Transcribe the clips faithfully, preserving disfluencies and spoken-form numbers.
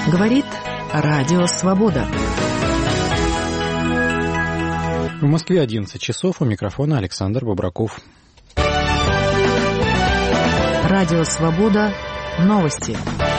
Говорит Радио Свобода. В Москве одиннадцать часов. У микрофона Александр Бобраков. Радио Свобода. Новости.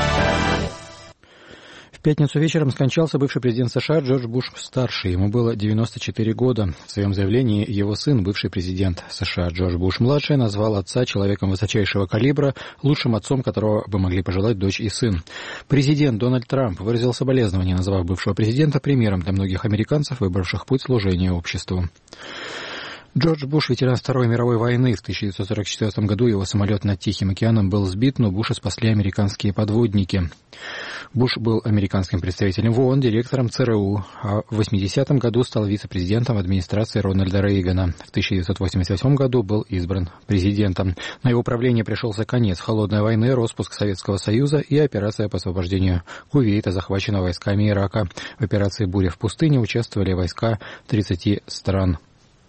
В пятницу вечером скончался бывший президент США Джордж Буш-старший. Ему было девяносто четыре года. В своем заявлении его сын, бывший президент США Джордж Буш-младший, назвал отца человеком высочайшего калибра, лучшим отцом, которого бы могли пожелать дочь и сын. Президент Дональд Трамп выразил соболезнования, назвав бывшего президента примером для многих американцев, выбравших путь служения обществу. Джордж Буш, ветеран Второй мировой войны. В тысяча девятьсот сорок четвёртом году его самолет над Тихим океаном был сбит, но Буша спасли американские подводники. Буш был американским представителем в ООН, директором ЦРУ, а в восьмидесятом году стал вице-президентом администрации Рональда Рейгана. В тысяча девятьсот восемьдесят восьмом году был избран президентом. На его правление пришелся конец холодной войны, распуск Советского Союза и операция по освобождению Кувейта, захваченного войсками Ирака. В операции «Буря в пустыне» участвовали войска тридцати стран.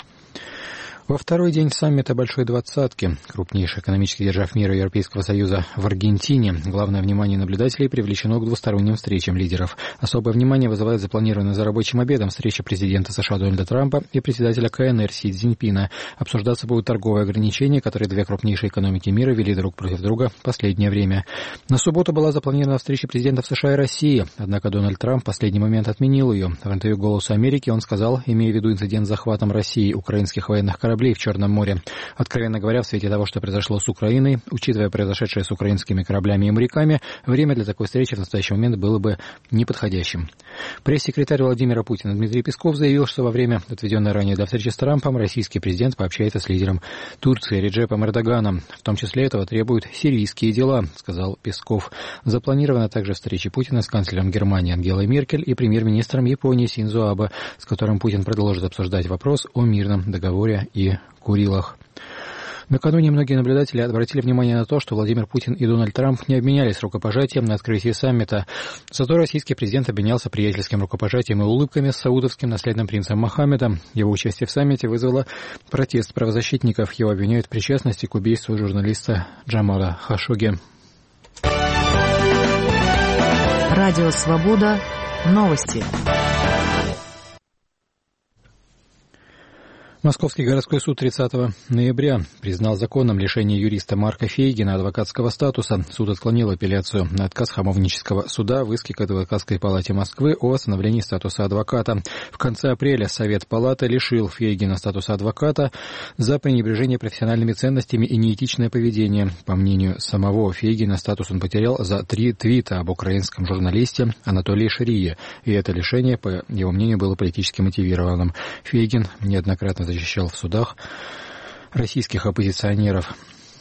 Во второй день саммита Большой Двадцатки, крупнейших экономических держав мира и Европейского Союза, в Аргентине, главное внимание наблюдателей привлечено к двусторонним встречам лидеров. Особое внимание вызывает запланированная за рабочим обедом встреча президента США Дональда Трампа и председателя КНР Си Цзиньпина. Обсуждаться будут торговые ограничения, которые две крупнейшие экономики мира вели друг против друга в последнее время. На субботу была запланирована встреча президентов США и России, однако Дональд Трамп в последний момент отменил ее. В интервью «Голосу Америки» он сказал, имея в виду инцидент с захватом России украинских военных кораблей в Черном море. Откровенно говоря, в свете того, что произошло с Украиной, учитывая произошедшее с украинскими кораблями и моряками, время для такой встречи в настоящий момент было бы неподходящим. Пресс-секретарь Владимира Путина Дмитрий Песков заявил, что во время, отведенной ранее для встречи с Трампом, российский президент пообщается с лидером Турции Реджепом Эрдоганом. В том числе этого требуют сирийские дела, сказал Песков. Запланирована также встреча Путина с канцлером Германии Ангелой Меркель и премьер-министром Японии Синдзо Абе, с которым Путин продолжит обсуждать вопрос о мирном договоре и Курилах. Накануне многие наблюдатели обратили внимание на то, что Владимир Путин и Дональд Трамп не обменялись рукопожатием на открытии саммита. Зато российский президент обменялся приятельским рукопожатием и улыбками с саудовским наследным принцем Мохаммедом. Его участие в саммите вызвало протест правозащитников. Его обвиняют в причастности к убийству журналиста Джамала Хашогги. Радио Свобода. Новости. Московский городской суд тридцатого ноября признал законным лишение юриста Марка Фейгина адвокатского статуса. Суд отклонил апелляцию на отказ Хамовнического суда в иске к Адвокатской палате Москвы о восстановлении статуса адвоката. В конце апреля Совет палаты лишил Фейгина статуса адвоката за пренебрежение профессиональными ценностями и неэтичное поведение. По мнению самого Фейгина, статус он потерял за три твита об украинском журналисте Анатолии Шарие, и это лишение, по его мнению, было политически мотивированным. Фейгин неоднократно защищал в судах российских оппозиционеров.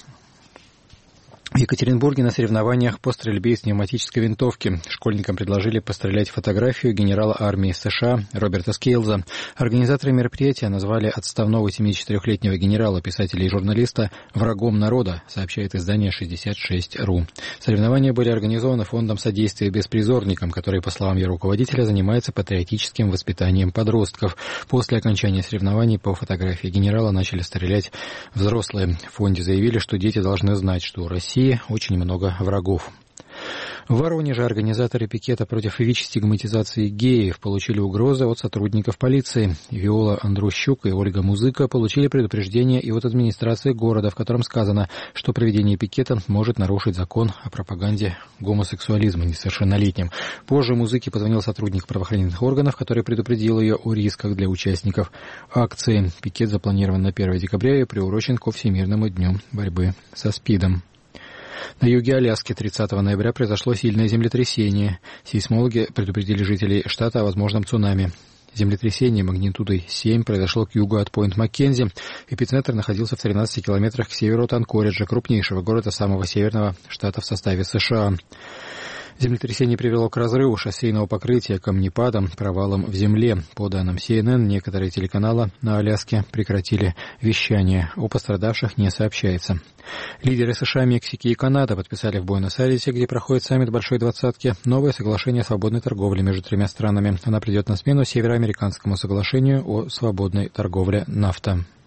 В Екатеринбурге на соревнованиях по стрельбе из пневматической винтовки школьникам предложили пострелять фотографию генерала армии США Роберта Скейлза. Организаторы мероприятия назвали отставного семидесятичетырёхлетнего генерала, писателя и журналиста врагом народа, сообщает издание шестьдесят шесть точка ру. Соревнования были организованы Фондом содействия беспризорникам, который, по словам ее руководителя, занимается патриотическим воспитанием подростков. После окончания соревнований по фотографии генерала начали стрелять взрослые. В фонде заявили, что дети должны знать, что у России очень много врагов. В Воронеже организаторы пикета против ВИЧ-стигматизации геев получили угрозы от сотрудников полиции. Виола Андрущук и Ольга Музыка получили предупреждение и от администрации города, в котором сказано, что проведение пикета может нарушить закон о пропаганде гомосексуализма несовершеннолетним. Позже Музыке позвонил сотрудник правоохранительных органов, который предупредил ее о рисках для участников акции. Пикет запланирован на первое декабря и приурочен ко Всемирному дню борьбы со СПИДом. На юге Аляски тридцатого ноября произошло сильное землетрясение. Сейсмологи предупредили жителей штата о возможном цунами. Землетрясение магнитудой семь произошло к югу от Пойнт-Маккензи. Эпицентр находился в тринадцати километрах к северу от Анкориджа, крупнейшего города самого северного штата в составе США. Землетрясение привело к разрыву шоссейного покрытия камнепадом, провалом в земле. По данным Си Эн Эн, некоторые телеканалы на Аляске прекратили вещание. О пострадавших не сообщается. Лидеры США, Мексики и Канады подписали в Буэнос-Айресе, где проходит саммит Большой Двадцатки, новое соглашение о свободной торговле между тремя странами. Она придет на смену североамериканскому соглашению о свободной торговле нафта.